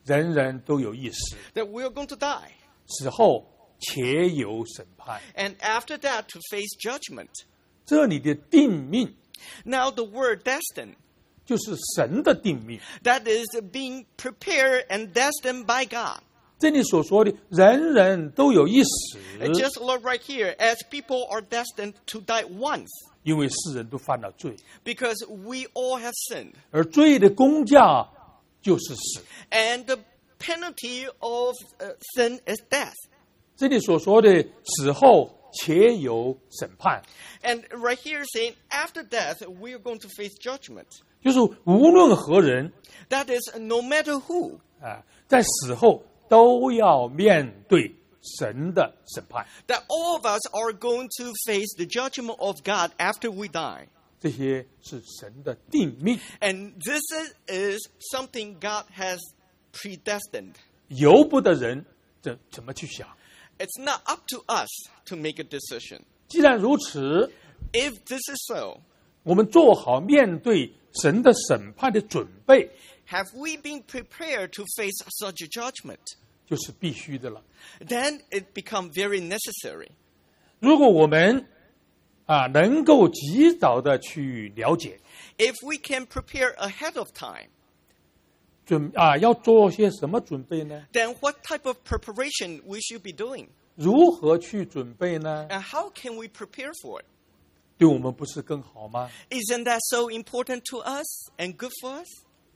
人人都有一死， that we are going to die. 死后且有审判。 And after that, to face judgment. 这里的定命 Now the word destined, 就是神的定命。 that is being prepared and destined by God. 这里所说的人人都有一死， And just look right here, as people are destined to die once, 因为世人都犯了罪， because we all have sinned. 而罪的工价就是死。 And the penalty of sin is death. 这里所说的死后且有审判， And right here saying, after death, we are going to face judgment. 就是无论何人 That is, no matter who, 在死后都要面对神的审判。 that all of us are going to face the judgment of God after we die. 这些是神的定命， And this is something God has predestined. 由不得人怎么去想。 It's not up to us to make a decision. 既然如此， If this is so, 我们做好面对神的审判的准备， have we been prepared to face such a judgment? 就是必须的了。 Then it becomes very necessary. 如果我们能够及早的去了解， If we can prepare ahead of time, 要做些什么准备呢？ then what type of preparation we should be doing? 如何去准备呢？ And how can we prepare for it? 对我们不是更好吗？ Isn't that so important to us and good for us?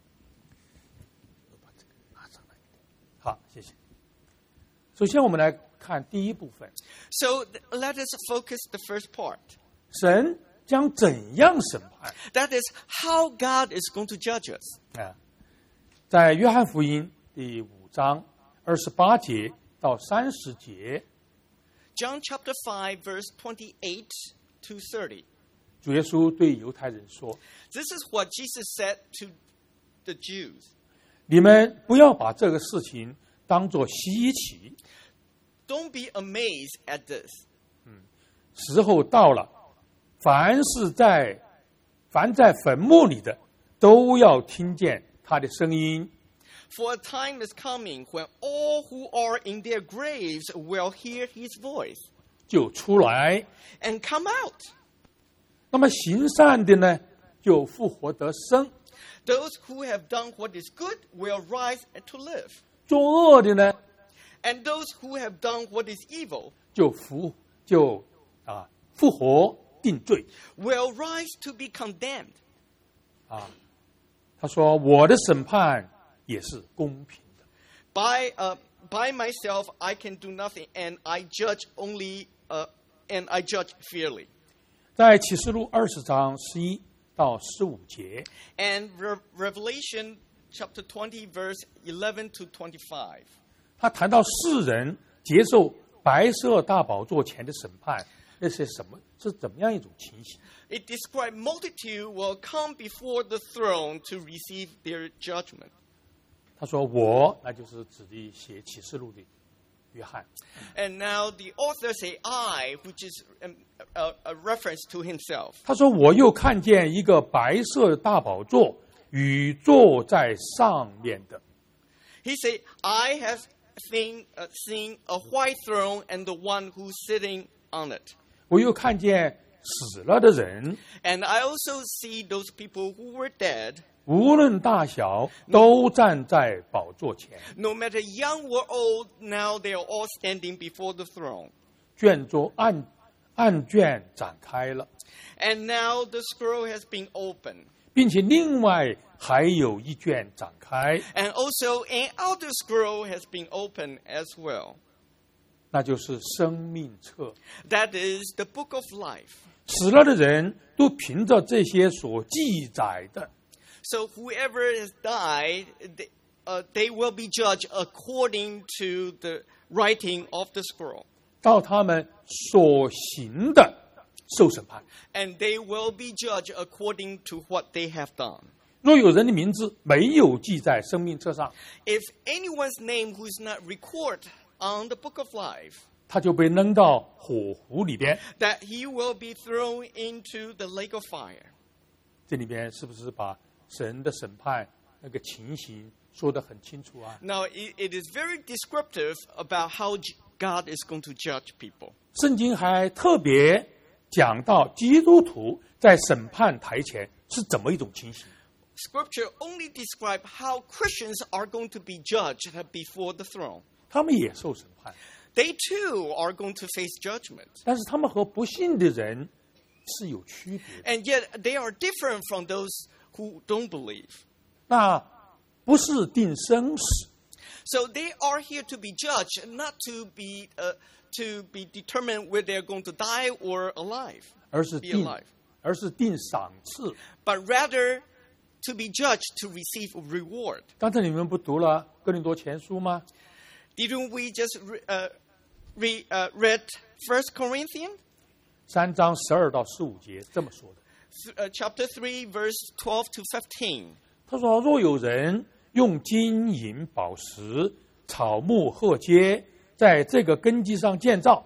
好，谢谢。首先，我们来看第一部分， So let us focus the first part. 神将怎样审判？ That is how God is going to judge us. 在约翰福音第5章28节到30节， John chapter 5, verse 28 to 30. 主耶稣对犹太人说 This is what Jesus said to the Jews.：“ 你们不要把这个事情当作稀奇， Don't be amazed at this. 时候到了，凡在坟墓里的，都要听见他的声音。 For a time is coming when all who are in their graves will hear his voice 就出来。 and come out. 那么行善的呢，就复活得生； Those who have done what is good will rise to live. 作恶的呢， And those who have done what is evil 就复活定罪。 will rise to be condemned. 他说：“我的审判也是公平的。 By myself, I can do nothing, and I judge fairly. ” 在启示录20章11到15节， And Revelation chapter 20, verse 11 to 25. 他谈到世人接受白色大宝座前的审判，那是怎么样一种情形？ It describes multitude will come before the throne to receive their judgment. 他说：“我，那就是指的写启示录的约翰。 And now the author say I, which is a reference to himself. 他说：“我又看见一个白色的大宝座，与坐在上面的。 He said, I have seen a white throne and the one who's sitting on it. 我又看见死了的人， And I also see those people who were dead, 无论大小，都站在宝座前。 no matter young or old, now they are all standing before the throne. 案卷展开了， And now the scroll has been opened. 并且另外还有一卷展开， And also an outer scroll has been opened as well. 那就是生命册。 That is the book of life. 死了的人都凭着这些所记载的， So whoever has died, they will be judged according to the writing of the scroll. 照他们所行的受审判。 And they will be judged according to what they have done. 若有人的名字没有记在生命册上， If anyone's name who is not recorded on the book of life, 他就被扔到火湖里边。 that he will be thrown into the lake of fire. 这里边是不是把神的审判那个情形说得很清楚啊。 Now, it is very descriptive about how God is going to judge people. 圣经还特别讲到基督徒在审判台前是怎么一种情形。 Scripture only describe how Christians are going to be judged before the throne. 他们也受审判， They too are going to face judgment. 但是他们和不信的人是有区别的。 And yet they are different from those who don't believe. 那不是定生死， So they are here to be judged, not to be determined whether they're going to die or alive, 而是 be 定 alive. 赏赐。 But rather to be judged to receive a reward. 刚才你们不读了哥林多前书吗？ Didn't we just read 1 Corinthians 3章12到15节这么说的。 chapter 3, verse 12 to 15? 他说：“若有人用金银宝石、草木禾秸，在这个根基上建造，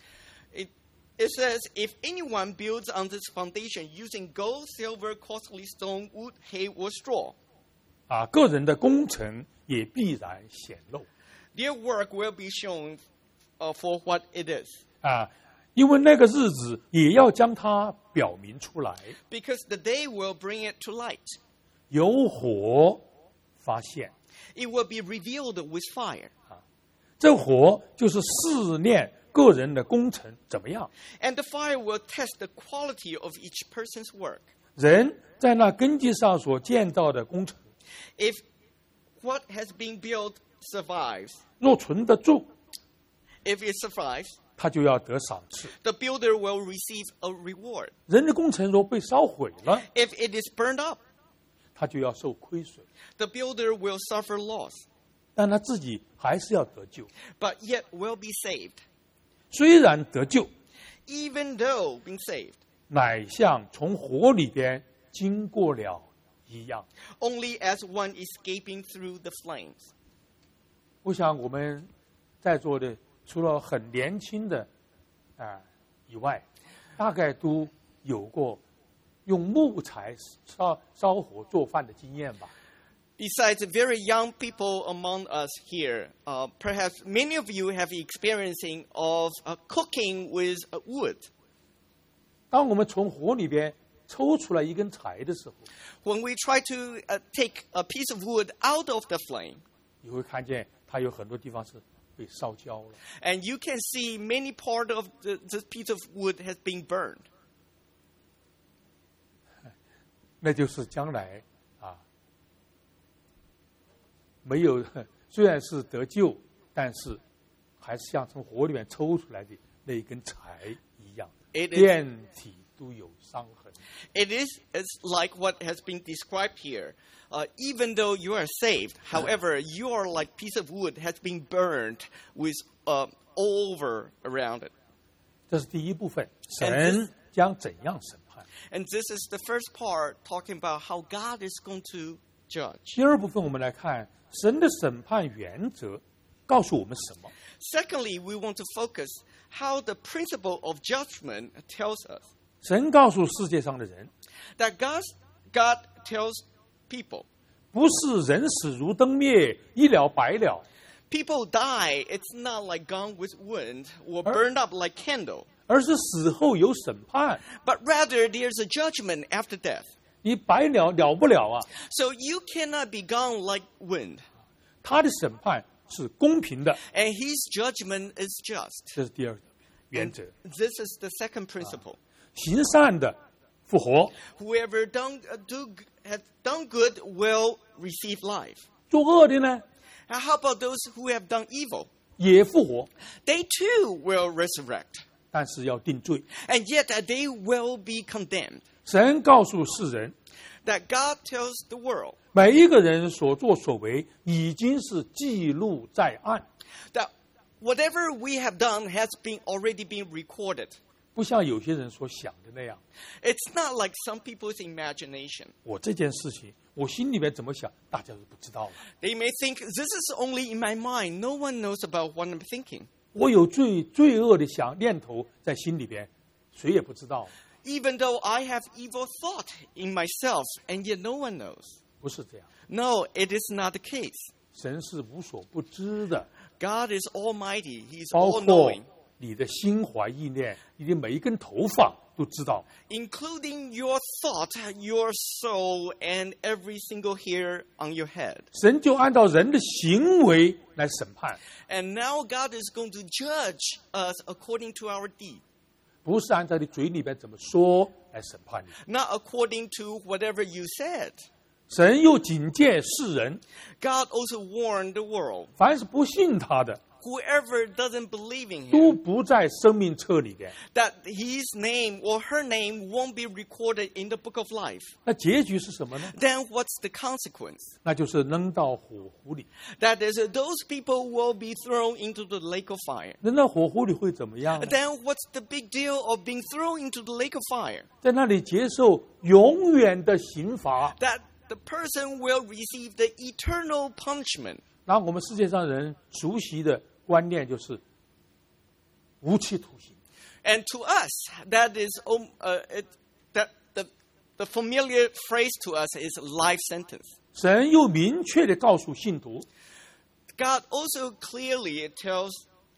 It says, if anyone builds on this foundation using gold, silver, costly stone, wood, hay, or straw, 个人的工程也必然显露。 their work will be shown for what it is. 因为那个日子也要将它表明出来， Because the day will bring it to light. 有火发现， It will be revealed with fire. 这火就是试炼个人的工程怎么样。 And the fire will test the quality of each person's work. 人在那根基上所建造的工程， If what has been built survives, 若存得住， if it survives, 他就要得赏赐。 the builder will receive a reward. 人的工程若被烧毁了， If it is burned up, 他就要受亏损， the builder will suffer loss, 但他自己还是要得救。 but yet will be saved. 虽然得救， Even though being saved, 乃像从火里边经过了一样。 only as one escaping through the flames. 我想我们在座的除了很年轻的以外，大概都有过用木材烧火做饭的经验吧。 Besides the very young people among us here, perhaps many of you have experiencing of cooking with wood. 当我们从火里边抽出来一根柴的时候， When we try to take a piece of wood out of the flame, 你会看见它有很多地方是被烧焦了。 and you can see many part of this piece of wood has been burned. 那就是将来没有，虽然是得救，但是还是像从火里面抽出来的那一根柴一样， It is- 遍体都有伤痕。 It's like what has been described here. Even though you are saved, however, you are like piece of wood has been burned with all over around it. 这是第一部分， And 神将怎样审判？ And this is the first part talking about how God is going to judge. 第二部分我们来看神的审判原则告诉我们什么？ Secondly, we want to focus how the principle of judgment tells us 神告诉世界上的人， that God tells people, 不是人死如灯灭，一了百了， people die, it's not like gone with wind or burned up like candle, 而是死后有审判。 but rather there's a judgment after death. 你白了不了啊！ So you cannot be gone like wind. 他的审判是公平的， And his judgment is just. 这是第二个原则。 This is the second principle. 行善的复活， Whoever has done good will receive life. 作恶的呢 Now, how about those who have done evil? 也复活， They too will resurrect. 但是要定罪。 And yet they will be condemned. 神告诉世人， That God tells the world 每一个人所作所为已经是记录在案， that whatever we have done has already been recorded. 不像有些人所想的那样。 It's not like some people's imagination. 我这件事情，我心里面怎么想，大家都不知道了。 They may think, this is only in my mind. No one knows about what I'm thinking. 我有罪恶的念头在心里边，谁也不知道。 Even though I have evil thought in myself, and yet no one knows. 不是这样。 No, it is not the case. 神是无所不知的， God is almighty. He is 包括 all-knowing, 你的心怀意念，你的每一根头发都知道。 including your thought, your soul, and every single hair on your head. 神就按照人的行为来审判， And now God is going to judge us according to our deed, 不是按照你嘴里边怎么说来审判你。 not according to whatever you said. 神又警戒世人， God also warned the world. 凡是不信他的， Whoever doesn't believe in 都 him, 不在生命册里边。 that his name or her name won't be recorded in the book of life. 那结局是什么呢？ Then what's the consequence? 那就是扔到火湖里。 That is, those people will be thrown into the lake of fire. 扔到火湖里会怎么样呢？ Then what's the big deal of being thrown into the lake of fire? 在那里接受永远的刑罚。 That the person will receive the eternal punishment. 那我们世界上人熟悉的观念就是无期徒刑。 And to us, that is that the familiar phrase to us is life sentence. 神又明确地告诉信徒， God also clearly tells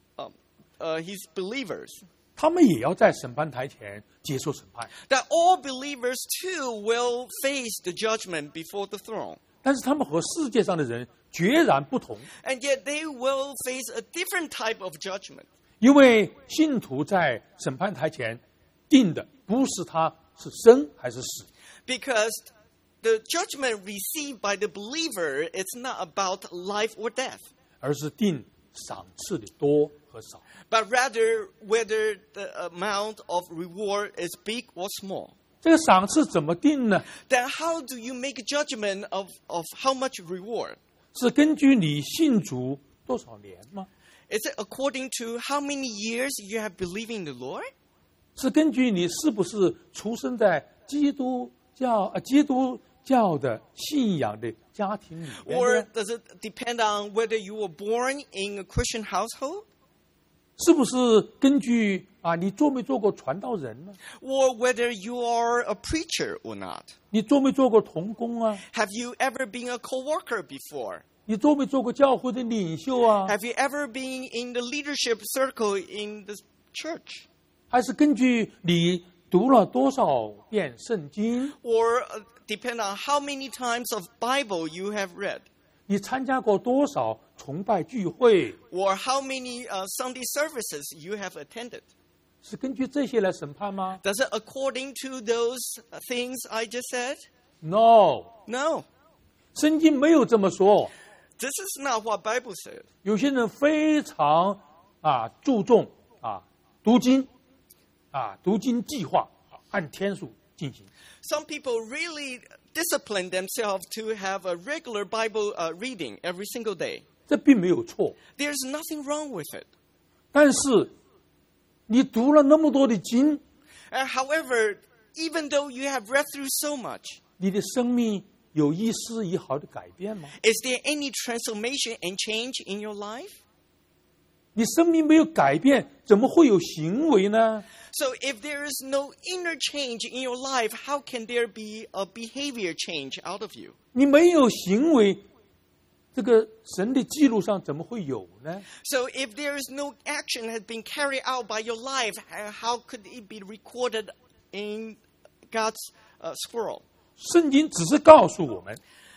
his believers 他们也要在审判台前接受审判， that all believers too will face the judgment before the throne. 但是他们和世界上的人决然不同， And yet they will face a different type of judgment. 因为信徒在审判台前定的不是他是生还是死， Because the judgment received by the believer is not about life or death, 而是定赏赐的多和少。 but rather whether the amount of reward is big or small. 这个赏赐怎么定呢？ Then how do you make a judgment of how much reward? 是根据你信主多少年吗？ Is it according to how many years you have believed in the Lord? 是根据你是不是出生在基督教的信仰的家庭里面 Or 呢？ does it depend on whether you were born in a Christian household? 是不是根据你做没做过传道人呢？ Or whether you are a preacher or not? 你做没做过同工啊？ Have you ever been a co-worker before? 你做没做过教会的领袖啊？ Have you ever been in the leadership circle in the church? 还是根据你读了多少遍圣经？ Or depend on how many times of Bible you have read? 你参加过多少崇拜聚会？ Or how many Sunday services you have attended? 是根据这些来审判吗 Does it according to those things I just said? ？No， No. 圣经没有这么说。 This is not what Bible said. 有些人非常注重读经读经计划按天数进行。 Some people really discipline themselves to have a regular Bible reading every single day. 这并没有错， There's nothing wrong with it. 但是你读了那么多的经， However, even though you have read through so much, 你的生命有一丝一毫的改变吗？ is there any transformation and change in your life? 你生命没有改变，怎么会有行为呢？ So if there is no inner change in your life, how can there be a behavior change out of you? 你没有行为，这个神的记录上怎么会有呢？ So if there is no action has been carried out by your life, how could it be recorded in God's scroll? 圣经只是告诉我们，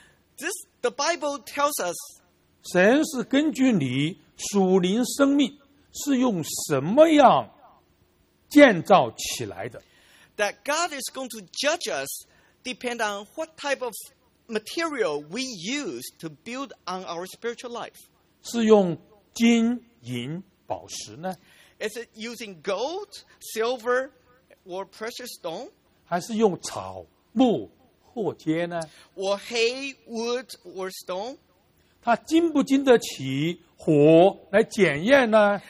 The Bible tells us 神是根据你属灵生命是用什么样建造起来的。 that God is going to judge us depend on what type of material we use to build on our spiritual life. 是用金银宝石呢， Is it using gold, silver, or precious stone? 还是用草木或秸呢？ Or hay, wood, or stone? 它经不经得起火来检验呢？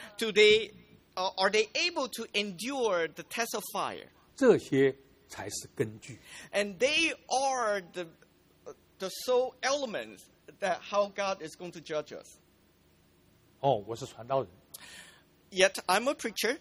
Are they able to endure the test of fire? 这些才是根据。 And they are the sole elements that how God is going to judge us. 我是传道人， Yet I'm a preacher,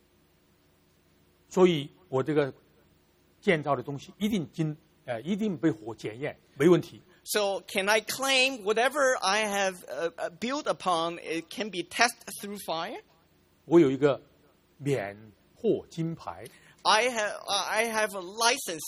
所以我这个建造的东西一定被火检验，没问题。 So can I claim whatever I have built upon, it can be tested through fire? 我有一个免获金牌， I have a license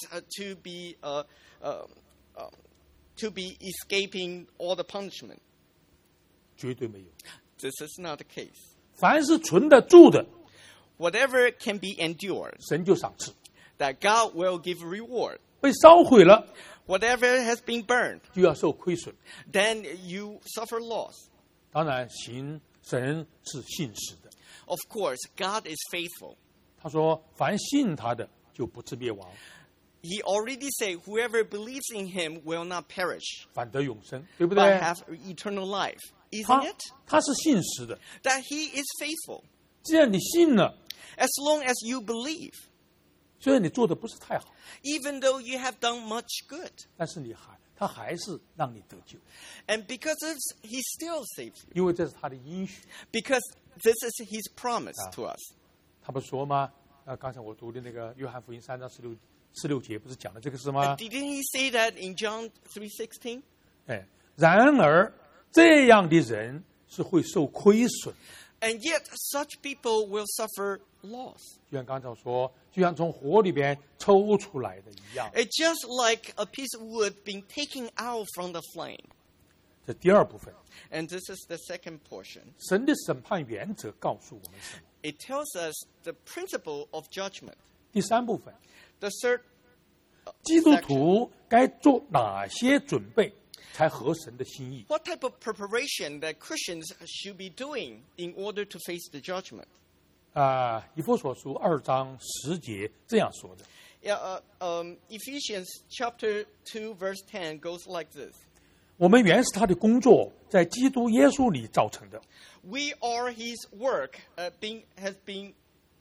to be escaping all the punishment. 绝对没有。 This is not the case. 凡是存得住的， Whatever can be endured, 神就赏赐； that God will give reward. 被烧毁了， Whatever has been burned, 就要受亏损。 then you suffer loss. 当然，神是信实的。 Of course, God is faithful. 他说：“凡信他的，就不至灭亡， He already said, whoever believes in him will not perish, 反得永生。”对不 but 对？ have eternal life. Isn't 他 it? 他是信实的。 That he is faithful. 既然你信了， As long as you believe, 虽然你做的不是太好， even though you have done much good. 但是他还是让你得救， And because of this, he still saves you. 因为这是他的应许。 Because this is his promise to us. 他不是说吗？刚才我读的那个约翰福音3章16节，不是讲了这个事吗？ Didn't he say that in John 3:16? 哎，然而这样的人是会受亏损， And yet, such people will suffer loss. 就像刚才我说，就像从火里边抽出来的一样。 It's just like a piece of wood being taken out from the flame. 这第二部分， And this is the second portion. 神的审判原则告诉我们什么？ It tells us the principle of judgment. 第三部分， The third 基督徒该做哪些准备才合神的心意？ What type of preparation that Christians should be doing in order to face the judgment? 以弗所书2章10节这样说的： Yeah, Ephesians chapter 2 verse 10 goes like this. 我们原是他的工作，在基督耶稣里造成的。 We are his work has been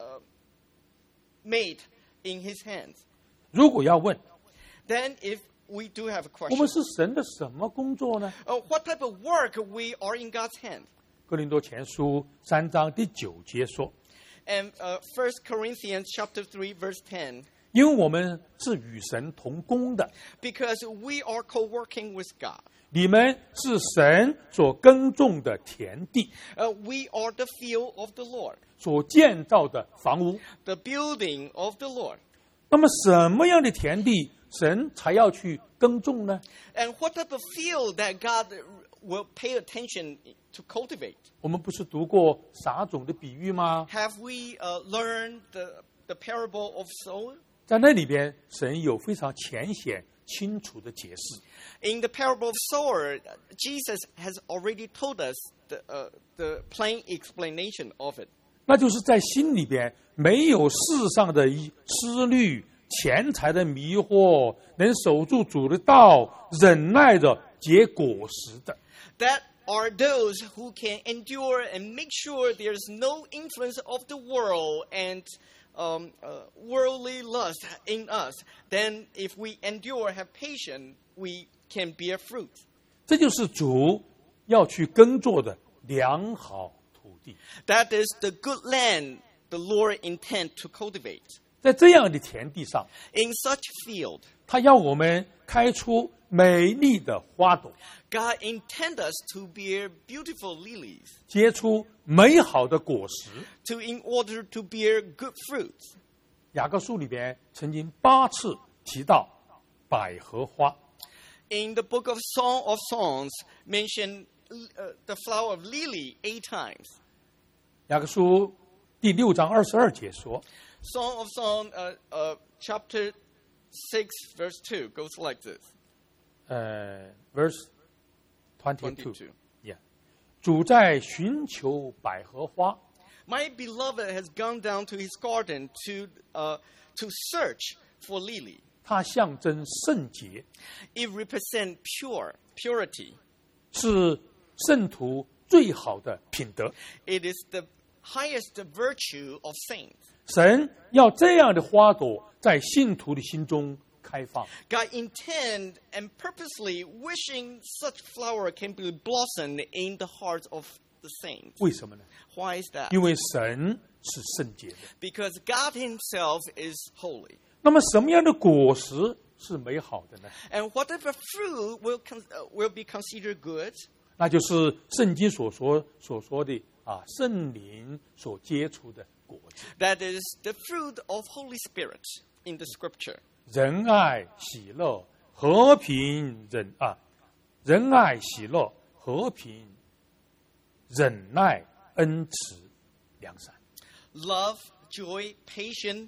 made in his hands. 如果要问， Then if we do have a 我 question, 们是神的什么工作呢？ what type of work we are in God's hand? 哥林多前书3章第9节说： And 1 Corinthians chapter 3 verse 10, 因为我们是与神同工的， because we are co-working with God. 你们是神所耕种的田地， We are the field of the Lord, 所建造的房屋。 the building of the Lord. 那么什么样的田地神才要去耕种呢？ And what type of field that God will pay attention to cultivate? 我们不是读过撒种的比喻吗？ Have we learned the parable of sower? 在那里边，神有非常浅显清楚的解释。 In the parable of sower, Jesus has already told us the plain explanation of it. 那就是在心里边没有世上的思虑、钱财的迷惑，能守住主的道，忍耐着结果实的。 That are those who can endure and make sure there's no influence of the world and worldly lust in us. Then if we endure, have patience, we can bear fruit. 这就是主要去耕作的良好土地。 That is the good land the Lord intends to cultivate. 在这样的田地上， In such field, 他要我们开出美丽的花朵， God intends us to bear beautiful lilies, 结出美好的果实。 in order to bear good fruits. 雅各书里边曾经8次提到百合花。 In the book of Song of Songs, mention the flower of lily 8 times. 雅各书第6章22节说， Song of Song, chapter 6, verse 2 goes like this. verse 22 22. yeah. 主在寻求百合花， My beloved has gone down to his garden to search for lily. 它象征圣洁， It represents purity. 是圣徒最好的品德。 It is the highest virtue of saints. 神要这样的花朵在信徒的心中开放。 God intend and purposely wishing such flower can be blossomed in the hearts of the saints. 为什么呢？ Why is that? 因为神是圣洁的。 Because God himself is holy. 那么什么样的果实是美好的呢？ And whatever fruit will be considered good? 那就是圣经所说的圣灵所结出的果子， That is the fruit of Holy Spirit in the Scripture. 仁爱、喜乐、和平、仁爱、喜乐、和平、忍耐、恩慈、良善。 Love, joy, patience,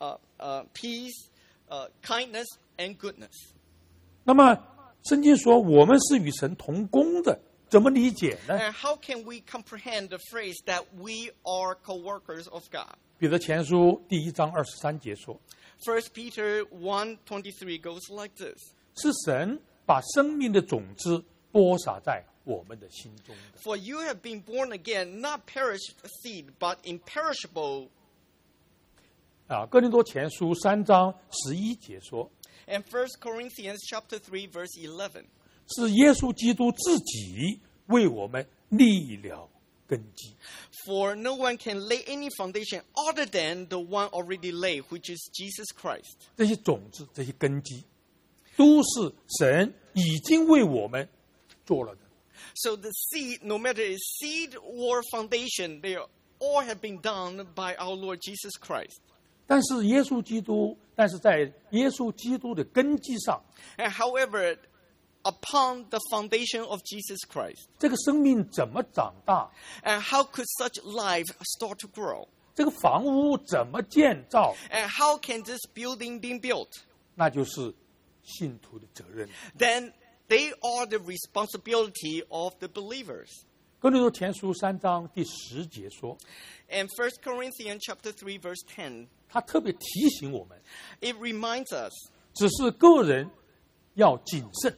peace, kindness, and goodness. 那么圣经说我们是与神同工的，怎么理解呢？ And how can we comprehend the phrase that we are co-workers of God? 彼得前书第1章23节说， 1 Peter 1:23 goes like this. 是神把生命的种子播撒在我们的心中的。 For you have been born again, not perished seed, but imperishable. 哥林多前书3章11节说， And 1 Corinthians chapter 3, verse 11. 是耶稣基督自己为我们立了根基。 For no one can lay any foundation other than the one already laid, which is Jesus Christ. 这些种子、这些根基，都是神已经为我们做了的。 So the seed, no matter it's seed or foundation, they all have been done by our Lord Jesus Christ. 但是在耶稣基督的根基上， And however, upon the foundation of Jesus Christ, 这个生命怎么长大？ and how could such life start to grow? 这个房屋怎么建造？ And how can this building be built? 那就是信徒的责任。 Then they are the responsibility of the believers. 哥林多前书3章第10节说， And 1 Corinthians chapter 3, verse 10, 他特别提醒我们， it reminds us, 只是个人要谨慎，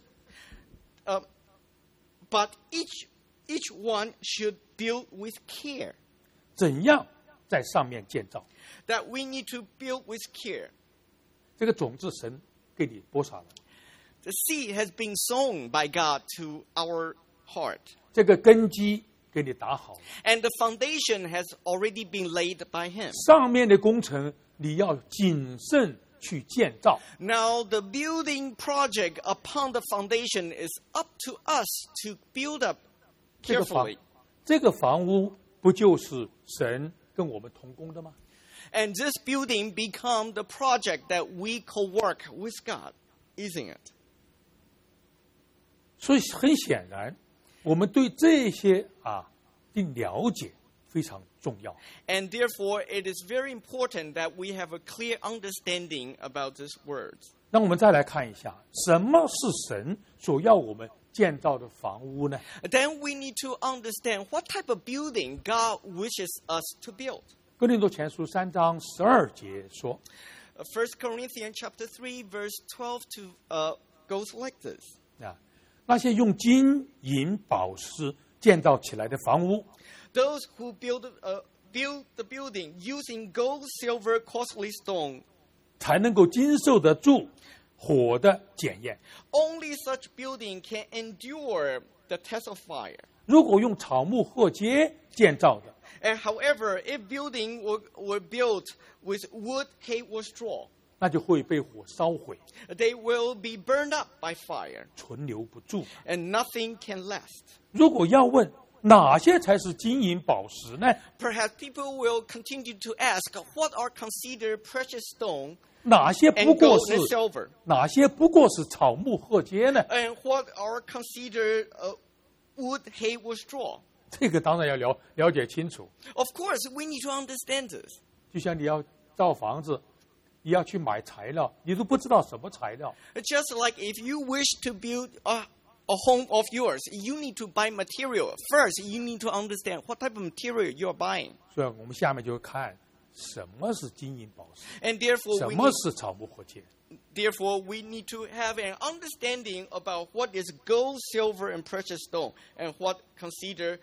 but each one should build with care. 怎样在上面建造。 That we need to build with care. 这个种子神给你播撒了， The seed has been sown by God to our heart. 这个根基给你打好了， And the foundation has already been laid by Him. 上面的工程你要谨慎去建造。 Now the building project upon the foundation is up to us to build up 这个房 carefully. 这个房屋不就是神跟我们同工的吗？ And this building become the project that we co-work with God, isn't it? 所以很显然，我们对这些的了解非常重要。 And therefore, it is very important that we have a clear understanding about these words. 那我们再来看一下，什么是神所要我们建造的房屋呢？ Then we need to understand what type of building God wishes us to build. 哥林多前书3章12节说， 1 Corinthians chapter 3, verse 12 goes like this. 那些用金银宝石建造起来的房屋， Those who build the building using gold, silver, costly stone, 才能够经受得住火的检验。 only such building can endure the test of fire. 如果用草木禾秸建造的， And however, if building were built with wood, hay, or straw, 那就会被火烧毁， they will be burned up by fire, 存留不住。 and nothing can last. 如果要问哪些才是金银宝石呢？ Perhaps people will continue to ask, what are considered precious stone 哪些不 and 过 gold 是 and silver? 哪些不过是草木禾秸呢？ And what are considered wood, hay, or straw? 这个当然要了解清楚。 Of course, we need to understand this. 就像你要造房子，你要去买材料，你都不知道什么材料， Just like if you wish to build a home of yours, you need to buy material. First, you need to understand what type of material you're buying. 所以我们下面就看什么是金银宝石， And therefore, 什 we 么 need, 是草木禾秸。 therefore, we need to have an understanding about what is gold, silver, and precious stone, and what consider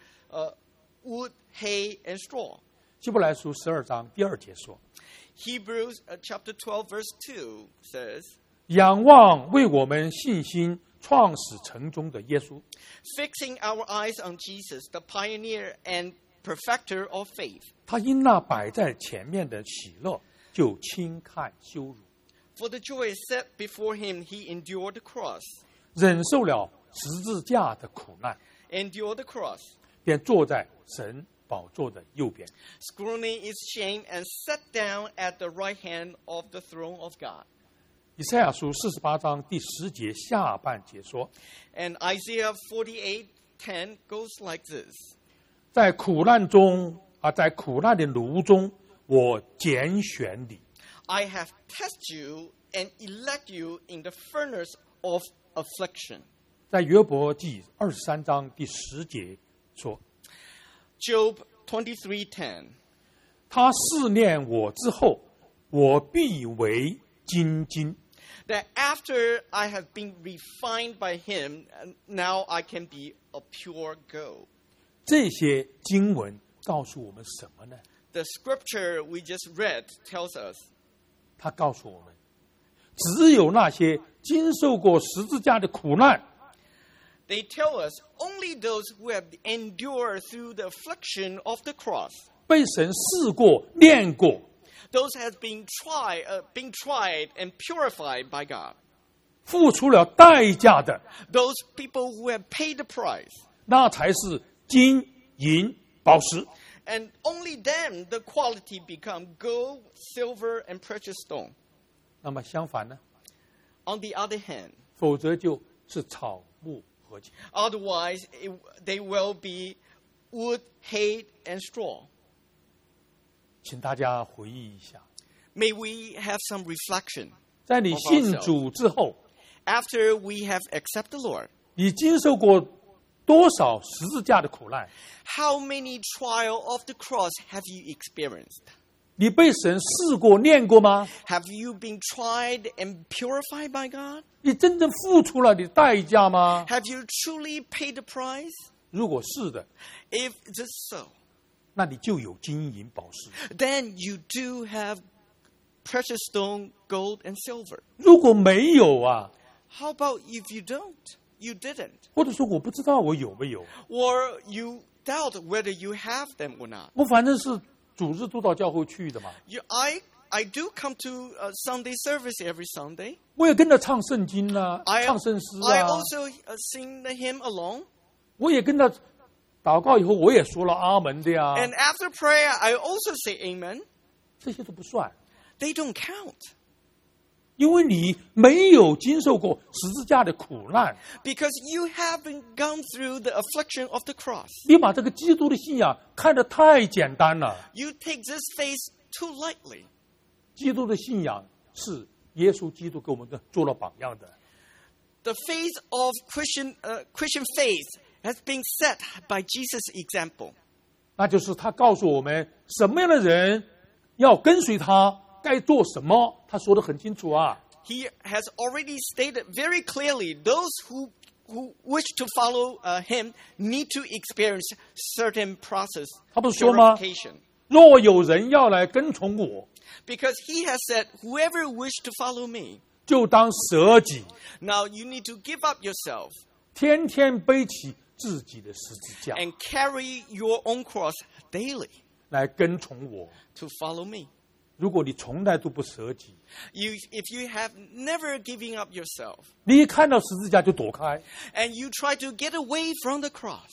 wood, hay, and straw. 希伯来书12章第2节说， Hebrews chapter 12, verse 2 says, 仰望为我们信心创始成终的耶稣， fixing our eyes on Jesus, the pioneer and perfecter of faith, 他因那摆在前面的喜乐，就轻看羞辱， For the joy set before him, he endured the cross, 忍受了十字架的苦难， endured the cross, 便坐在神宝座的右边。 scorning its shame, and sat down at the right hand of the throne of God. 以赛亚书48章第10节下半节说， And Isaiah 48:10 goes like this. 在苦难中在苦难的炉中，我拣选你。 I have tested you and elect you in the furnace of affliction. 在约伯记23章第10节说， Job 23:10. 他试炼我之后，我必为精金。 That after I have been refined by him, now I can be a pure gold. 这些经文告诉我们什么呢？ The scripture we just read tells us 他告诉我们，只有那些经受过十字架的苦难， they tell us only those who have endured through the affliction of the cross, 被神试过、炼过， those have been tried and purified by God, 付出了代价的， those people who have paid the price, 那才是金银宝石。 and only then the quality become gold, silver, and precious stone. 那么相反呢？ On the other hand, 否则就是草木禾秸。 otherwise they will be wood, hay, and straw. 请大家回忆一下， May we have some reflection. 在你信主之后， After we have accepted the Lord, 你经受过多少十字架的苦难？ how many trials of the cross have you experienced? 你被神试过、炼过吗？ Have you been tried and purified by God? 你真正付出了你的代价吗？ Have you truly paid the price? 如果是的， If it is so, 那你就有金银宝石。 then you do have precious stone, gold, and silver. 如果没有啊， How about if you don't? You didn't. 或者说我不知道我有没有， Or you doubt whether you have them or not. 我反正是主日督导教会去的嘛， I do come to Sunday service every Sunday. 我也跟着唱圣经啊， I 唱圣诗 I 啊， also sing the hymn along. 我也跟着祷告以后，我也说了阿门的呀， And after prayer, I also say amen. 这些都不算， They don't count 因为你没有经受过十字架的苦难， because you haven't gone through the affliction of the cross. 你把这个基督的信仰看得太简单了。 You take this faith too lightly. 基督的信仰是耶稣基督给我们做了榜样的。 The faith of Christian faith has been set by Jesus' example. 那就是他告诉我们什么样的人要跟随他，该做什么，他说得很清楚啊。 He has already stated very clearly those who wish to follow him need to experience certain process 他不是说吗？ purification. 若有人要来跟从我， Because he has said, whoever wish to follow me, 就当舍己， now you need to give up yourself 天天背起自己的十字架 and carry your own cross daily 来跟从我。 to follow me. 如果你从来都不舍己， If you have never given up yourself 你一看到十字架就躲开， and you try to get away from the cross,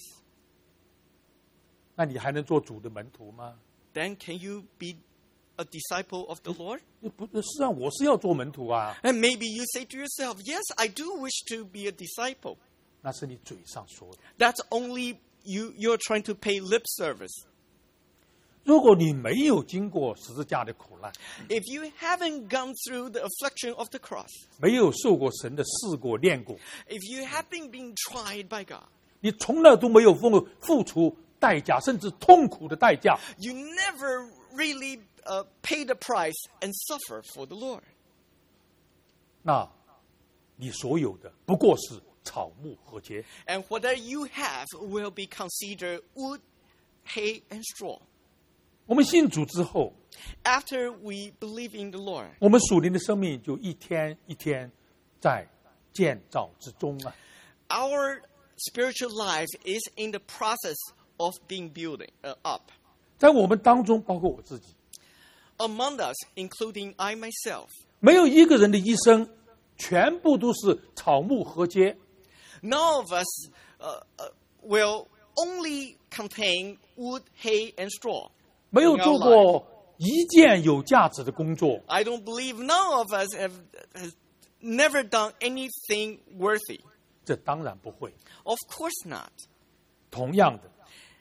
那你还能做主的门徒吗？ then can you be a disciple of the Lord? 不是啊，我是要做门徒啊， And maybe you say to yourself, yes, I do wish to be a disciple. 那是你嘴上说的。 That's only you're trying to pay lip service. 如果你没有经过十字架的苦难， If you haven't gone through the affliction of the cross, 没有受过神的试过、炼过， if you haven't been tried by God, 你从来都没有付出代价，甚至痛苦的代价， you never really pay the price and suffer for the Lord. 那你所有的不过是草木禾秸。 And whatever you have will be considered wood, hay, and straw. 我们信主之后， After we believe in the Lord, 我们属灵的生命就一天一天在建造之中啊。 our spiritual life is in the process of being building up. 在我们当中，包括我自己， Among us, including I myself, 没有一个人的一生全部都是草木禾秸。 None of us will only contain wood, hay, and straw. 没有做过一件有价值的工作。 I don't believe none of us has never done anything worthy. 这当然不会。 Of course not. 同样的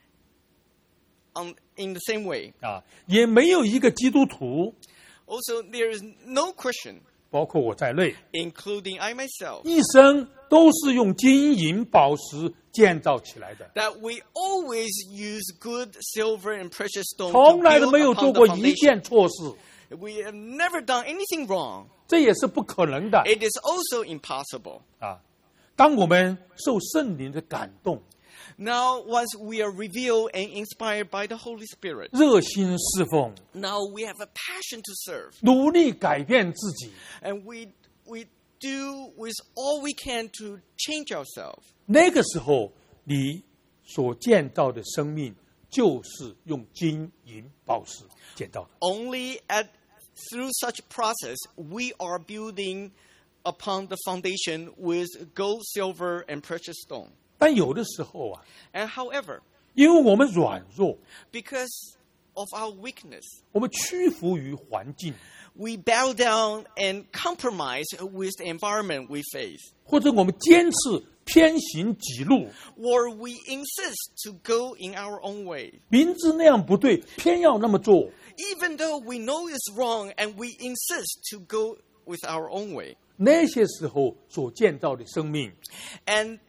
In the same way, 也没有一个基督徒， also there is no Christian, 包括我在内， including I myself, 一生都是用金银宝石建造起来的， that we always use good silver and precious stone 从 to 来都 build 没有 upon 做 the 过一 foundation. 件错事， We have never done anything wrong. 这也是不可能的 It is also impossible. 啊！当我们受圣灵的感动， Now, once we are revealed and inspired by the Holy Spirit, 热心侍奉， now we have a passion to serve. 努力改变自己， And we do with all we can to change ourselves. 那个时候你所建造的生命就是用金银宝石建造的。 Only through such process, we are building upon the foundation with gold, silver, and precious stone. 但有的时候啊， And however, 因为我们软弱， because of our weakness, 我们屈服于环境， we bow down and compromise with the environment we face. 或者我们坚持偏行己路， Or we insist to go in our own way. 明知那样不对，偏要那么做。 Even though we know it's wrong and we insist to go with our own way. 那些时候所建造的生命， And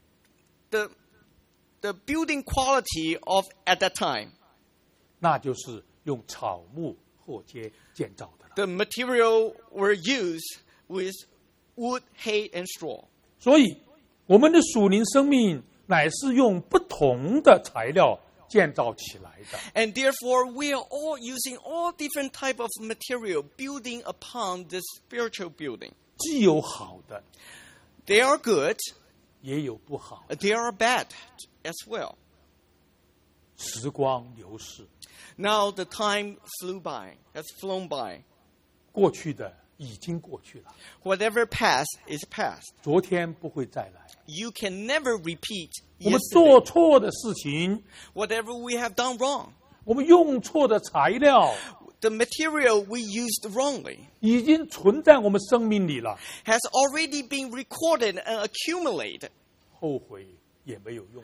the building quality of at that time, 那就是用草木禾秸建造的了。 the material were used with wood, hay, and straw. 所以，我们的属灵生命乃是用不同的材料建造起来的。 And therefore, we are all using all different type of material, building upon this spiritual building. 既有好的， They are good, 也有不好的。 they are bad as well. 时光流逝， Now the time has flown by. 过去的已经过去了， Whatever passed is past. 昨天不会再来。 You can never repeat 我们做 yesterday. 错的事情， Whatever we have done wrong, 我们用错的材料， the material we used wrongly 已经存在我们生命里了， has already been recorded and accumulated. 后悔也没有用。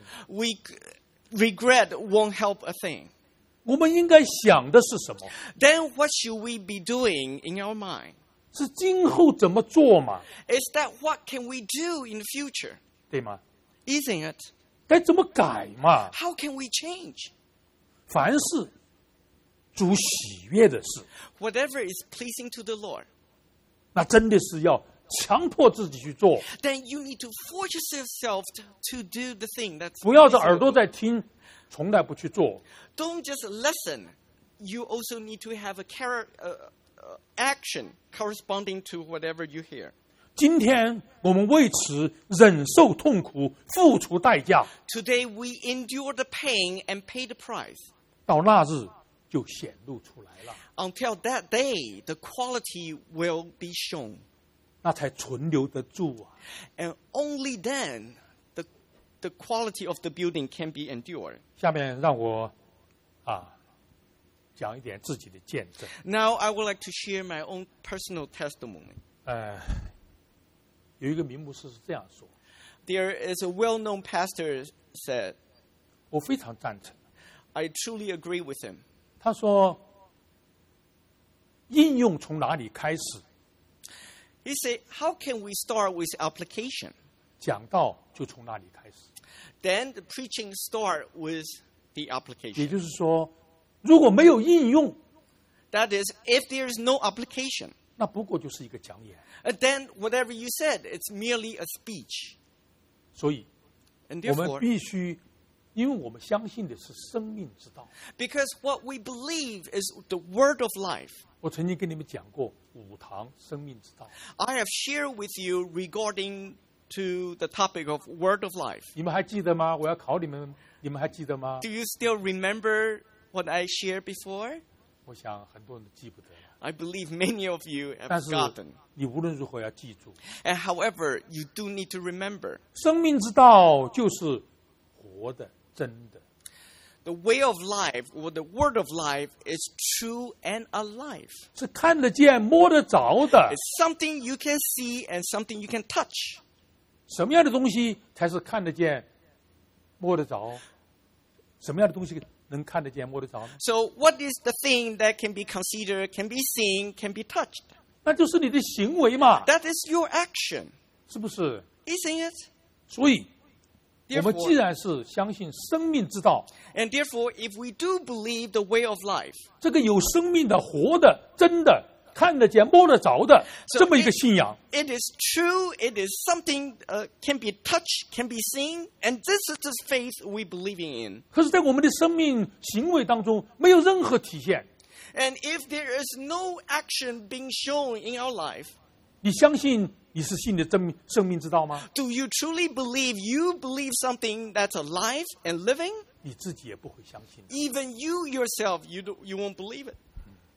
Regret won't help a thing. 我们应该想的是什么？ Then what should we be doing in our mind? 是今后怎么做嘛？ Is that what can we do in the future? 对吗？ Isn't it? 该怎么改嘛？ How can we change? 凡是主喜悦的事， Whatever is pleasing to the Lord, 那真的是要强迫自己去做， then you need to force yourself to do the thing that's 不要着 pleasing 耳 to 朵 the 在听，从来不去做。 Don't just listen. You also need to have a action corresponding to whatever you hear. 今天我们为此忍受痛苦，付出代价， Today we endure the pain and pay the price. 到那日就显露出来了， Until that day, the quality will be shown. 那才存留得住啊！ And only then, the quality of the building can be endured. 下面让我讲一点自己的见证。 Now, I would like to share my own personal testimony. 有一个名牧师是这样说， There is a well-known pastor said, 我非常赞成。 I truly agree with him. 他说，应用从哪里开始？ He said, how can we start with application? 讲道就从哪里开始。 Then the preaching start with the 也 application. 就是说，如果没有应用， That is, if there is no application, 那不过就是一个讲演。 then whatever you said, it's merely a speech. 所以， And 我们 therefore, 必须，因为我们相信的是生命之道。 because what we believe is the word of life. 我曾经跟你们讲过五堂生命之道， I have shared with you regarding to the topic of word of life. 你们还记得吗？我要考你们，你们还记得吗？ Do you still remember what I shared before? 我想很多人都记不得了。 I believe many of you have 但是 forgotten. 你无论如何要记住， And however, you do need to remember 生命之道就是活的、真的。 the way of life or the word of life is true and alive. 是看得见、摸得着的。 It's something you can see and something you can touch. 什么样的东西才是看得见、摸得着？什么样的东西能看得见、摸得着呢？ So what is the thing that can be considered, can be seen, can be touched? 那就是你的行为嘛， That is your action, 是不是？ isn't it? 所以，我们既 Therefore, 然是相信生命之道， and therefore, if we do believe the way of life, 这个有生命的、活的、真的、看得见、摸得着的 So 这么一个信仰， it is true, it is something can be touched, can be seen, and this is the faith we believing in. 可是，在我们的生命行为当中没有任何体现。 And if there is no action being shown in our life, 你相信你是信的生命之道吗？ do you truly believe you believe something that's alive and living? 你自己也不会相信。 Even you yourself, you won't believe it.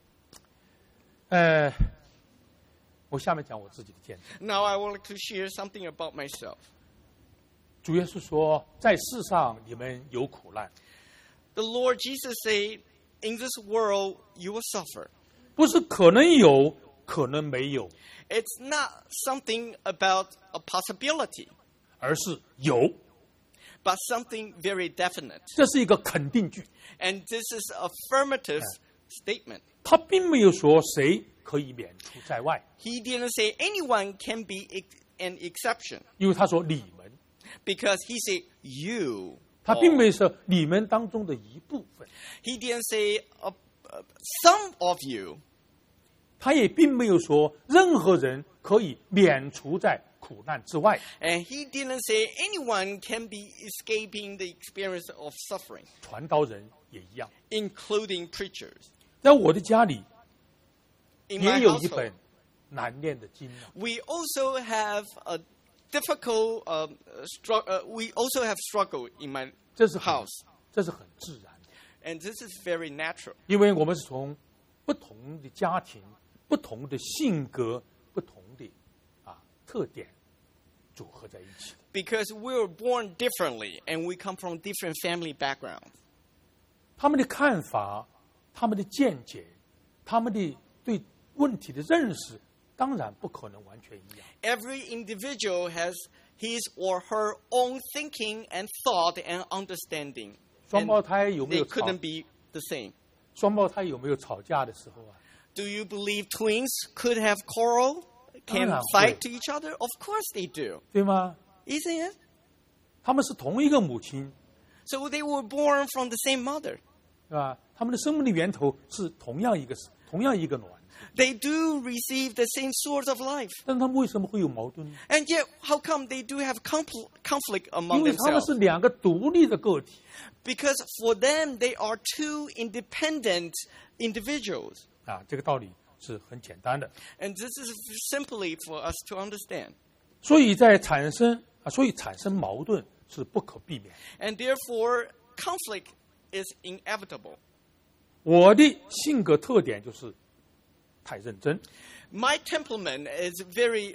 我下面讲我自己的见证。 Now I would like to share something about myself. 主耶稣说，在世上你们有苦难， The Lord Jesus said, in this world you will suffer. 不是可能有，可能没有， It's not something about a possibility, 而是有， but something very definite. 这是一个肯定句。 And this is affirmative statement. 他并没有说谁可以免除在外， He didn't say anyone can be an exception, 因为他说你们， because he said you. 他并没有说你们当中的一部分， He didn't say some of you. 他也并没有说任何人可以免除在苦难之外。 And he didn't say anyone can be escaping the experience of suffering, 传道人也一样， including preachers. 在我的家里 In my 也有一 household, 本难念的经。 we also have a difficult we also have struggle in my 这是很 house, 这是很自然的， and this is very natural 因为我们是从不同的家庭、不同的性格、不同的特点组合在一起的。 because we were born differently and we come from different family backgrounds. 他们的看法、他们的见解、他们的对问题的认识，当然不可能完全一样。 Every individual has his or her own thinking and thought and understanding. 双 And 胞胎有没 they 有吵？ couldn't be the same. 双胞胎有没有吵架的时候啊？ Do you believe twins could have quarrel, can 当然会。 fight to each other? Of course they do, 对吗？ isn't it? 他们是同一个母亲， So they were born from the same mother. 是吧？他们的生命的源头是同样一个卵， They do receive the same source of life. 但他们为什么会有矛盾呢？ And yet, how come they do have conflict 因 among 为他们 themselves? 是两个独立的个体。 Because for them, they are two independent individuals. 这个道理是很简单的。 And this is simply for us to understand. 所以产生矛盾是不可避免。 And therefore, conflict is inevitable. 我的性格特点就是太认真， My temperament is very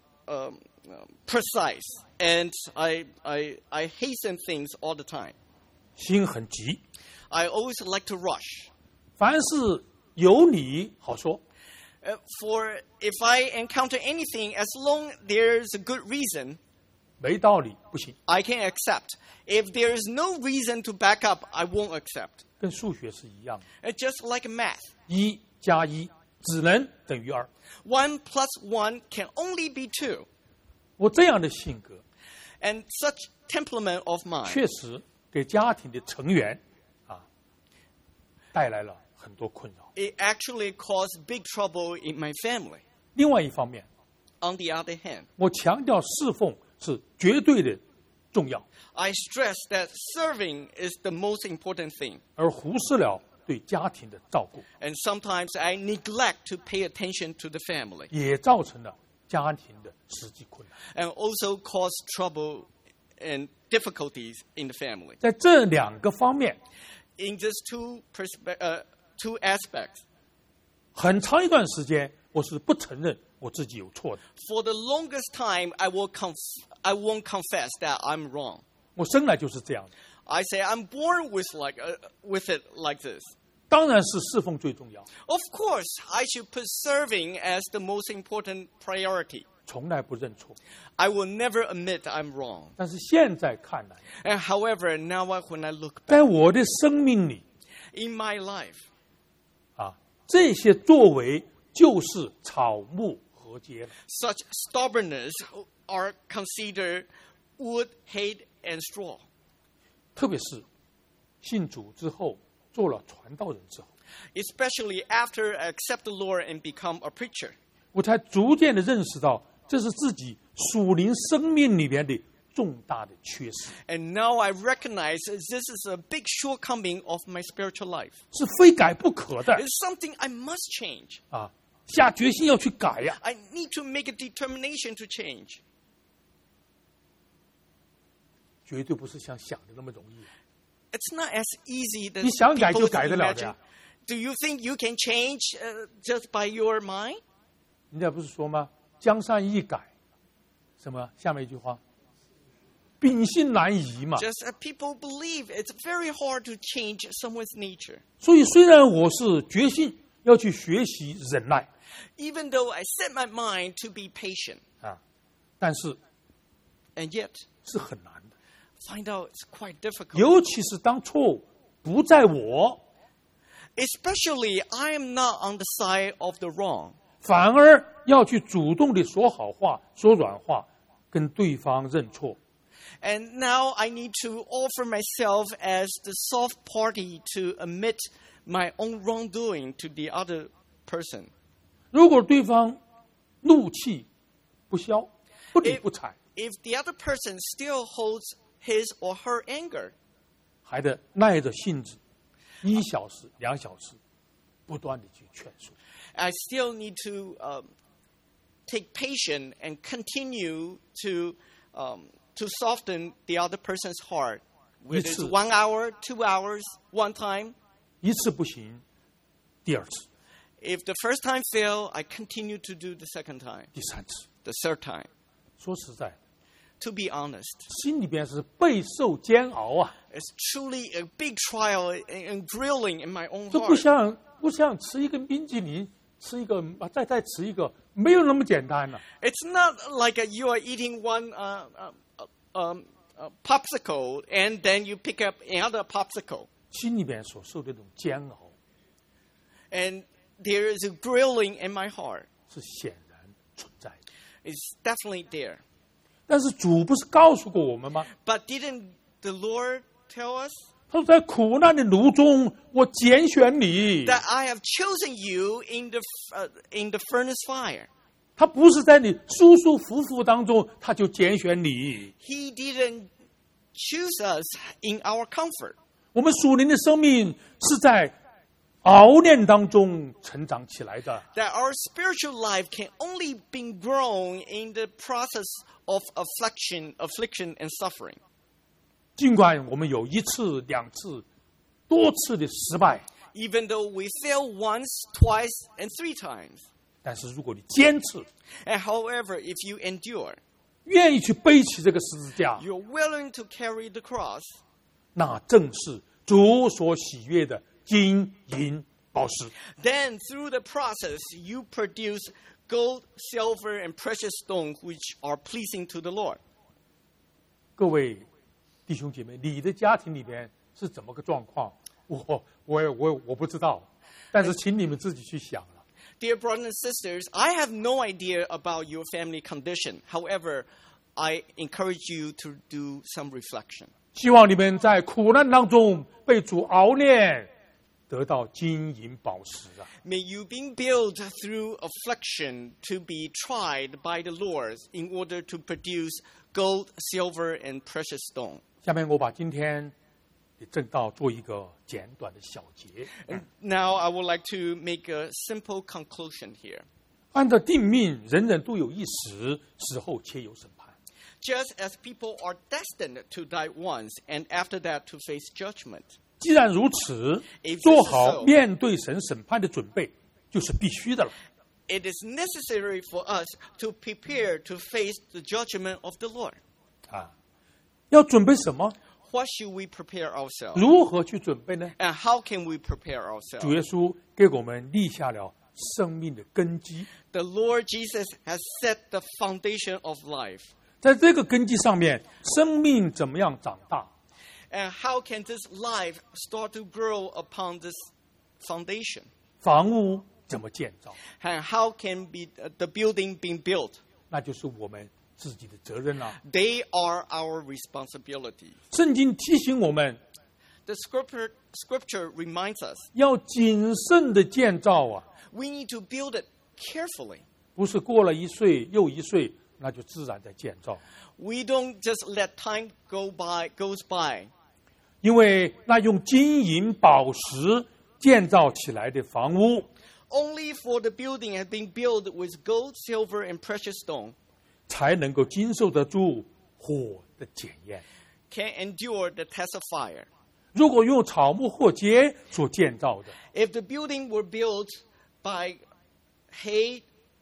precise, and I hasten things all the time. 心很急， I always like to rush. 凡是有理好说， For if I encounter anything, as long there's a good reason, 没道理不行。 I can accept. If there is no reason to back up, I won't accept. 跟数学是一样的， It's just like math. 1加1只能等于2。 1 plus 1 can only be 2. 我这样的性格， And such temperament of mine 确实给家庭的成员带来了很多困扰。 it actually caused big trouble in my family. 另外一方面， On the other hand, 我强调侍奉是绝对的重要， I stress that serving is the most important thing. 而忽视了对家庭的照顾， And sometimes I neglect to pay attention to the family 也造成了家庭的实际困难。 and also cause trouble and difficulties in the family. 在这两个方面， In these two two aspects. 很长一段时间，我是不承认我自己有错的。 For the longest time, I won't confess that I'm wrong. 我生来就是这样的。 I say I'm born with it like this. 当然是侍奉最重要， Of course, I should put serving as the most important priority. 从来不认错。 I will never admit I'm wrong. 但是现在看来， And however, now when I look back 在我的生命里 in my life, 这些作为就是草木禾秸了。 such stubbornness are considered wood, hay, and straw. 特别是信主之后，做了传道人之后， Especially after I accept the Lord and become a preacher. 我才逐渐的认识到，这是自己属灵生命里面的重大的缺失， And now I recognize this is a big shortcoming of my spiritual life. 是非改不可的 It's something I must change. 啊！下决心要去改呀、 I need to make a determination to change. 绝对不是像想的那么容易。 It's not as easy that 你想改就 people 改得了的 imagine. 呀。 Do you think you can change just by your mind? 人家不是说吗？江山易改，什么？下面一句话，秉性难移嘛。 Just people believe it's very hard to change someone's nature. 所以虽然我是决心要去学习忍耐 Even though I set my mind to be patient, 啊，但是 and yet 是很难的， find out it's quite difficult. 尤其是当错误不在我， Especially, I am not on the side of the wrong. 反而要去主动的说好话、说软话，跟对方认错。 And now I need to offer myself as the soft party to admit my own wrongdoing to the other person. 如果对方怒气不消、不理不睬， If the other person still holds his or her anger, 还得耐着性子，1小时、2小时，不断的去劝说。 I still need to take patience and continue to soften the other person's heart. Whether it's 1 hour, 2 hours, one time. 一次不行，第二次、 If the first time failed, I continue to do the second time, 第三次。 the third time. 说实在， To be honest, 心里边是备受煎熬啊， it's truly a big trial and grilling in my own 这不 heart. 像吃一根冰淇淋，吃一个再吃一个，没有那么简单了、 It's not like you are eating one popsicle and then you pick up another popsicle. 心里边所受的这种煎熬 And there is a grilling in my heart. 是显然存在的。 It's definitely there. 但是主不是告诉过我们吗？ But didn't the Lord tell us 他说在苦难的炉中，我拣选你。 that I have chosen you in the furnace fire? 他不是在你舒舒服服当中，他就拣选你。 He didn't choose us in our comfort. 我们属灵的生命是在熬炼当中成长起来的。 That our spiritual life can only be grown in the process of affliction and suffering. 尽管我们有1次、2次、多次的失败， Even though we fail once, twice, and 3 times. 但是如果你坚持， And however, if you endure, 愿意去背起这个十字架， you're willing to carry the cross, 那正是主所喜悦的金银宝石。 then through the process, you produce gold, silver, and precious stones which are pleasing to the Lord. 各位弟兄姐妹，你的家庭里边是怎么个状况？我不知道，但是请你们自己去想了。 Dear brothers and sisters, I have no idea about your family condition. However, I encourage you to do some reflection. 希望你们在苦难当中被主熬炼，得到金银宝石啊！ May you be built through affliction to be tried by the Lord in order to produce gold, silver, and precious stone. 下面我把今天的正道做一个简短的小结。 Now, I would like to make a simple conclusion here. 按照定命，人人都有一死，死后且有审判。 Just as people are destined to die once and after that to face judgment. 既然如此 If， 做 this is 好 so， 面对神审判的准备就是必须的了。 it is necessary for us to prepare to face the judgment of the Lord. 要准备什么？ What should we prepare ourselves? 如何去准备呢？ And how can we prepare 主耶 ourselves? 稣给我们立下了生命的根基， The Lord Jesus has set the foundation of life. 在这个根基上面，生命怎么样长大？ And how can this life start to grow upon this foundation? 房屋怎么建造？ And how can the building be built? 那就是我们自己的责任啦。 They are our responsibility. 圣经提醒我们 The scripture reminds us 要谨慎的建造啊， we need to build it carefully. 不是过了1岁又1岁，那就自然在建造。 We don't just let time goes by. 因为那用金银宝石建造起来的房屋， Only for the building has been built with gold, silver, and precious stone 才能够经受得住火的检验。 can endure the test of fire. 如果用草木或秸所建造的， If the building were built by hay,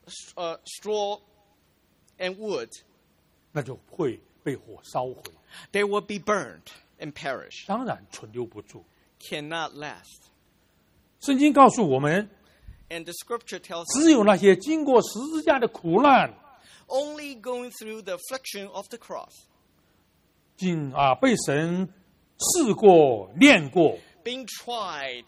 straw, and wood, 那就会被火烧毁， they will be burned and perish, 当然存留不住。 cannot last. 圣经告诉我们， And the scripture tells us 只有那些经过十字架的苦难， only going through the affliction of the cross, 被神试过、练过， being tried,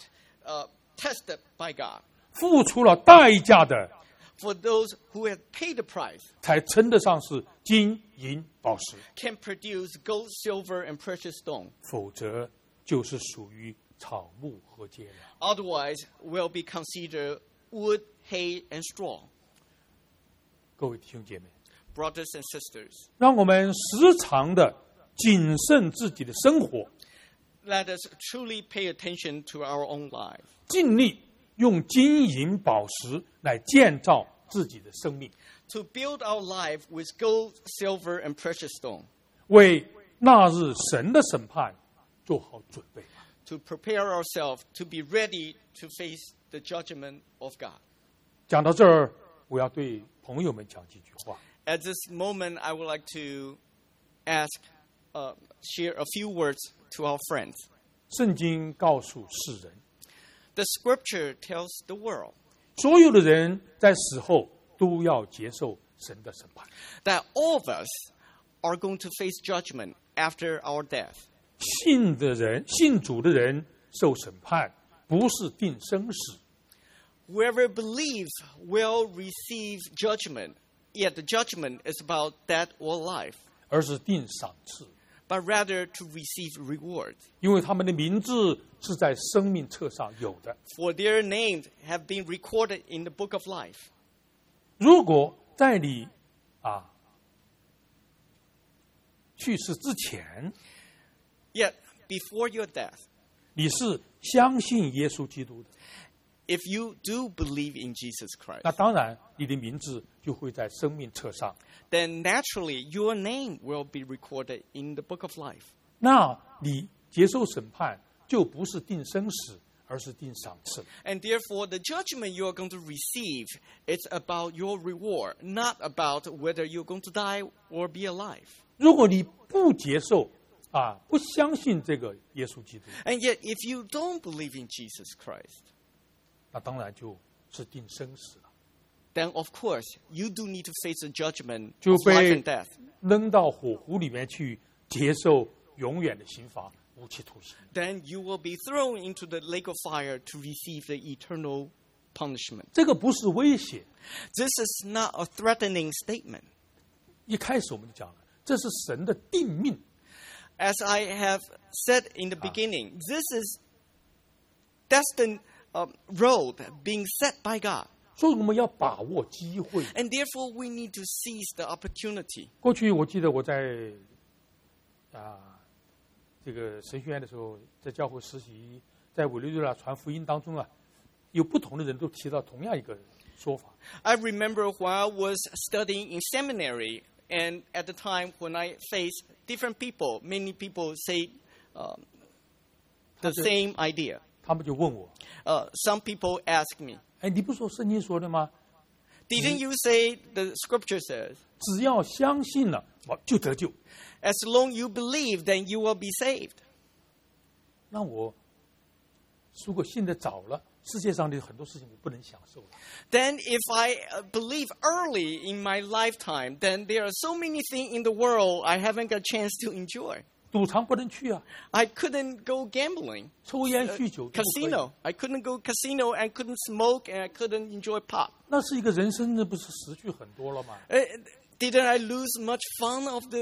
tested by God, 付出了代价的， for those who have paid the price, 才称得上是金银宝石， can produce gold, silver, and precious stone. 否则就是属于草木和秸了。 Otherwise, will be considered wood, hay, and straw. 各位弟兄姐妹， Brothers and sisters, 让我们时常的谨慎自己的生活， let us truly pay attention to our own lives. 尽力用金银宝石来建造自己的生命， To build our life with gold, silver, and precious stone. 为那日神的审判做好准备。 To prepare ourselves to be ready to face the judgment of God. 讲到这儿，我要对朋友们讲几句话。 At this moment, I would like to share a few words to our friends. 圣经告诉世人， The scripture tells the world 所有的人在死后都要接受神的审判。 that all of us are going to face judgment after our death. 信主的人受审判，不是定生死， Whoever believes will receive judgment, yet the judgment is about death or life, 而是定赏赐， but rather to receive reward. 因为他们的名字是在生命册上有的。 For their names have been recorded in the book of life. 如果在你去世之前， Yet, before your death, 你是相信耶稣基督的， if you do believe in Jesus Christ, 那当然你的名字就会在生命册上。 then naturally your name will be recorded in the book of life. 那你接受审判就不是定生死，而是定赏赐。 And therefore, the judgment you are going to receive, it's about your reward, not about whether you're going to die or be alive. 如果你不接受不相信这个耶稣基督， And yet, if you don't believe in Jesus Christ, 那当然就是定生死了， then of course, you do need to face the judgment 就 of life 被 and death. 扔到火湖里面去接受永远的刑罚，无期徒刑。 Then you will be thrown into the lake of fire to receive the eternal punishment. 这个不是威胁， This is not a threatening statement. 一开始我们就讲了，这是神的定命。 As I have said in the beginning, this is destined road being set by God. 所以我们要把握机会。 And therefore, we need to seize the opportunity. 过去我记得我在这个神学院的时候，在教会实习，在委内瑞拉传福音当中有不同的人都提到同样一个说法。 I remember when I was studying in seminary, and at the time when I faced different people, many people say the same idea. 他们就问我， Some people ask me, 哎，你不是说圣经说的吗？ didn't you say the scripture says, 只要相信了，我就得救。 as long you believe, then you will be saved? 那我如果信得早了，世界上的很多事情我不能享受了。 Then if I believe early in my lifetime, then there are so many things in the world I haven't got a chance to enjoy. 赌场不能去啊， I couldn't go gambling. 抽烟酗酒都不可以 Casino. I couldn't go casino and couldn't smoke and I couldn't enjoy pop. 那是一个人生，那不是失去很多了吗？ Didn't I lose much fun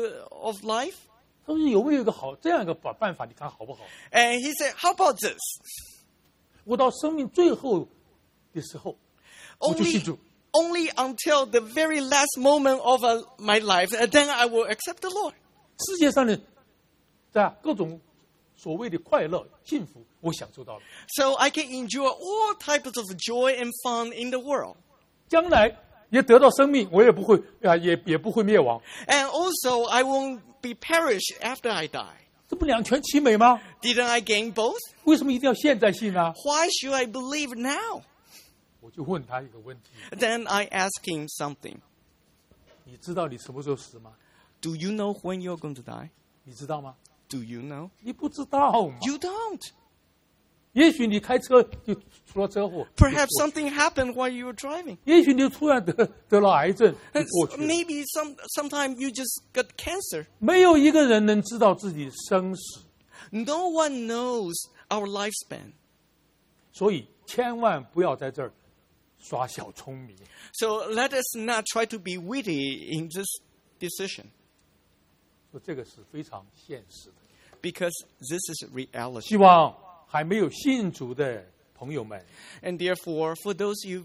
of life? 他说有没有一个这样一个办法？你看好不好？ And he said, how about this? 我到生命最后的时候，我就信主。 Only until the very last moment of my life, then I will accept the Lord. 世界上的各种所谓的快乐、幸福，我享受到了。 So I can enjoy all types of joy and fun in the world. 将来也得到生命，我也不会也不会灭亡。 And also, I won't be perished after I die. 这不两全其美吗？ Didn't I gain both? 为什么一定要现在信呢？ Why should I believe now? 我就问他一个问题： Then I ask him something. 你知道你什么时候死吗？ Do you know when you're going to die? 你知道吗？ Do you know? 你不知道嘛？ You don't. 也许你开车就出了车祸， Perhaps something happened while you were driving. 也许你突然得了癌症，就过去了。 Maybe sometime you just got cancer. 没有一个人能知道自己生死， No one knows our lifespan. 所以千万不要在这儿耍小聪明。 So let us not try to be witty in this decision, 说这个是非常现实的。 because this is reality. 希望还没有信主的朋友们， And therefore, for those you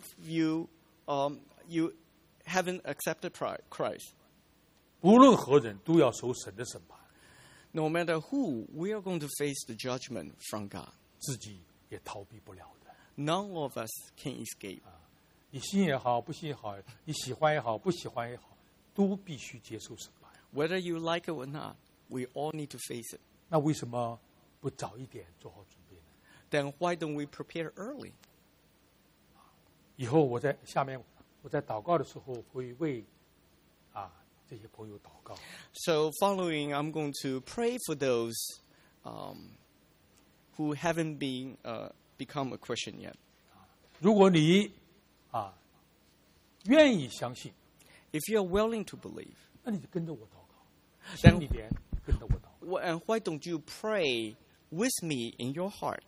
haven't accepted Christ, 无论何人都要受神的审判， no matter who, we are going to face the judgment from God. 自己也逃避不了的。 None of us can escape. 你信也好，不信也好，你喜欢也好，不喜欢也好，都必须接受审判。 Whether you like it or not, we all need to face it. 那为什么不早一点做好准备呢？ Then why don't we prepare early? 以后我在祷告的时候会为这些朋友祷告。 So following, I'm going to pray for those who haven't become a Christian yet. 如果你愿意相信， If you're willing to believe, 那你就跟着我祷告， then 心里边跟着我祷告。 and why don't you pray with me in your heart?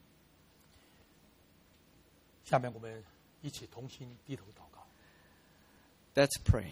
下面我们一起同心低头祷告。 Let's pray.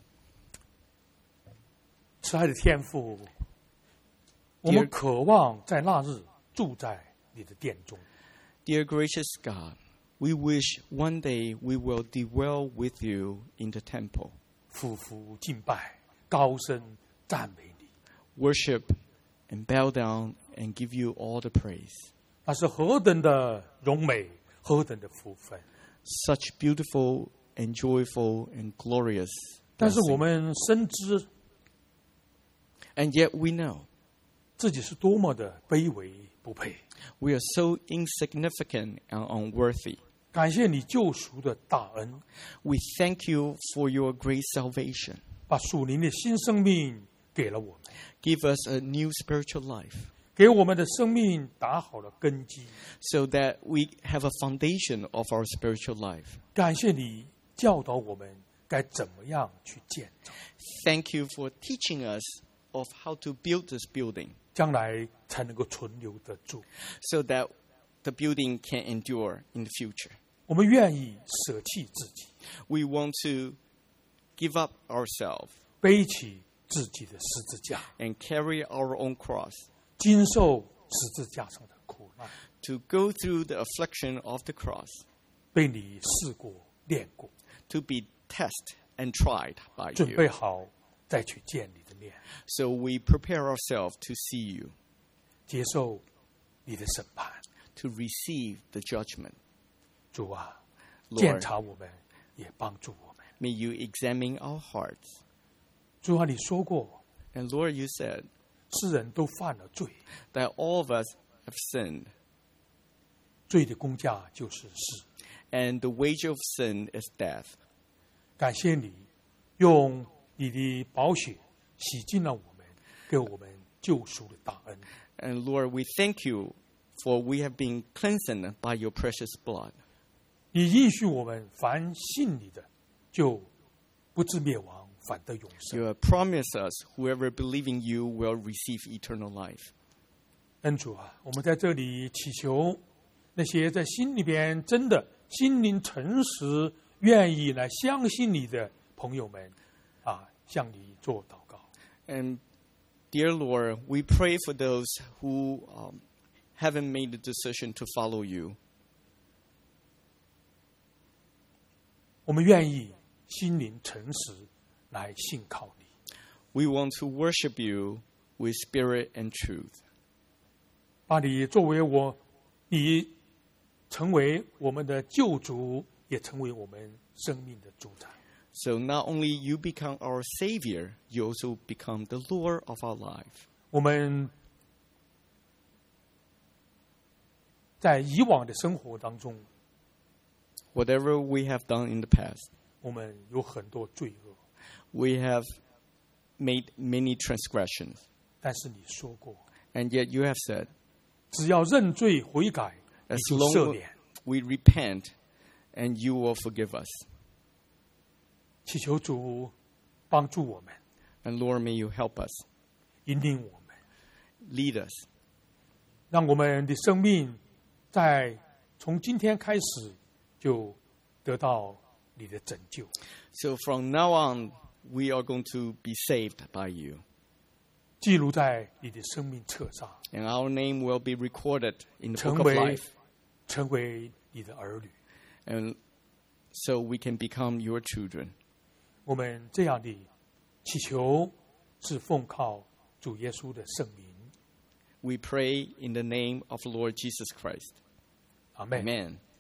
慈爱的天父，我们渴望在那日住在你的殿中。 Dear gracious God, we wish one day we will dwell with you in the temple, 匍匐敬拜，高声赞美你， worship and bow down and give you all the praise. 那是何等的荣美，何等的福分！ Such beautiful and joyful and glorious. 但是我 blessing. 们深知 And yet we know 自己是多么的卑微不配。 we are so insignificant and unworthy. 感谢你救赎的大恩， We thank you for your great salvation. 把属灵的新生命给了我们， Give us a new spiritual life 给我们的生命打好了根基。 so that we have a foundation of our spiritual life. 感谢你教导我们该怎么样去建造， Thank you for teaching us of how to build this building 将来才能够存留得住。 so that the building can endure in the future. 我们愿意舍弃自己， We want to give up ourselves 背起自己的十字架， and carry our own cross 经受十字架上的苦难， to go through the affliction of the cross, 被你试过、练过， to be tested and tried by 准备 you. 好再去见你的面， So we prepare ourselves to see you, 接受你的审判。 to receive the judgment. 主啊， Lord 鉴察我们，也帮助我们。 May you examine our hearts. 主啊，你说过， And Lord, you said 世人都犯了罪， that all of us have sinned, 罪的工价就是死。 and the wage of sin is death. 感谢你用你的宝血洗净了我们，给我们救赎的大恩。 And Lord, we thank you for we have been cleansed by your precious blood. 你应许我们，凡信你的，就不至灭亡，反得永生。 You have promised us whoever believe in you will receive eternal life. 恩主啊，我们在这里祈求那些在心里边真的心灵诚实、愿意来相信你的朋友们，向你做祷告。 And dear Lord, we pray for those who haven't made the decision to follow you. 我们愿意心灵诚实来信靠你。 We want to worship you with spirit and truth. 把你作为你成为我们的救主，也成为我们生命的主宰。 So not only you become our Savior, you also become the Lord of our life. 我们在以往的生活当中， Whatever we have done in the past, 我们有很多罪恶， we have made many transgressions. 但是你说过， And yet you have said, 只要认罪悔改，你 as 就 long 赦 as 免。 we repent, and you will forgive us. 祈求主帮助我们， And Lord, may you help us, 引领我们， lead us, 让我们的生命从今天开始就得到你的拯救。 So from now on, we are going to be saved by you. 记录在你的生命册上， And our name will be recorded in the 成 book of 为 life. 成为你的儿女。 And so we can become your children. 我们这样的祈求，是奉靠主耶稣的圣名。 We pray in the name of Lord Jesus Christ. Amen. Amen.